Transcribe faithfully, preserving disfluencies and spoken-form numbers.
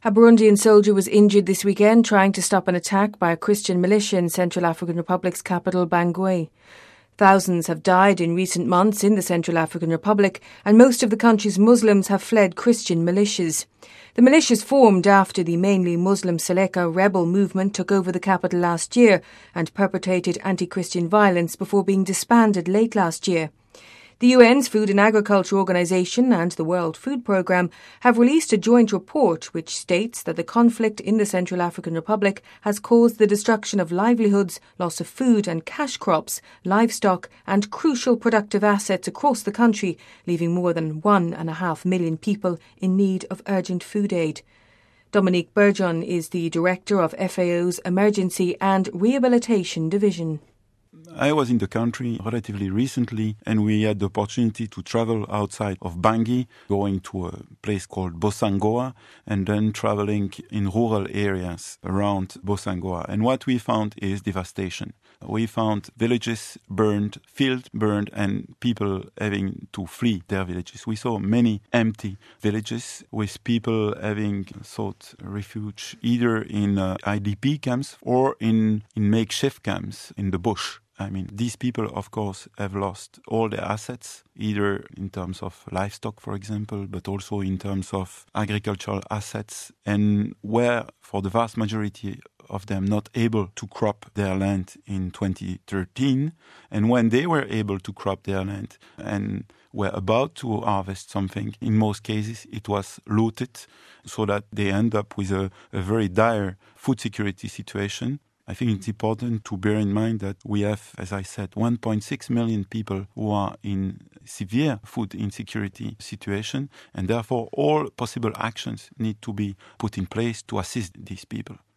A Burundian soldier was injured this weekend trying to stop an attack by a Christian militia in Central African Republic's capital, Bangui. Thousands have died in recent months in the Central African Republic, and most of the country's Muslims have fled Christian militias. The militias formed after the mainly Muslim Seleka rebel movement took over the capital last year and perpetrated anti-Christian violence before being disbanded late last year. The U N's Food and Agriculture Organization and the World Food Programme have released a joint report which states that the conflict in the Central African Republic has caused the destruction of livelihoods, loss of food and cash crops, livestock and crucial productive assets across the country, leaving more than one and a half million people in need of urgent food aid. Dominique Burgeon is the director of F A O's Emergency and Rehabilitation Division. I was in the country relatively recently, and we had the opportunity to travel outside of Bangui, going to a place called Bosangoa, and then traveling in rural areas around Bosangoa. And what we found is devastation. We found villages burned, fields burned, and people having to flee their villages. We saw many empty villages with people having sought refuge either in uh, I D P camps or in, in makeshift camps in the bush. I mean, these people, of course, have lost all their assets, either in terms of livestock, for example, but also in terms of agricultural assets, and were, for the vast majority of them, not able to crop their land in twenty thirteen. And when they were able to crop their land and were about to harvest something, in most cases it was looted, so that they end up with a, a very dire food security situation. I think it's important to bear in mind that we have, as I said, one point six million people who are in severe food insecurity situation, and therefore all possible actions need to be put in place to assist these people.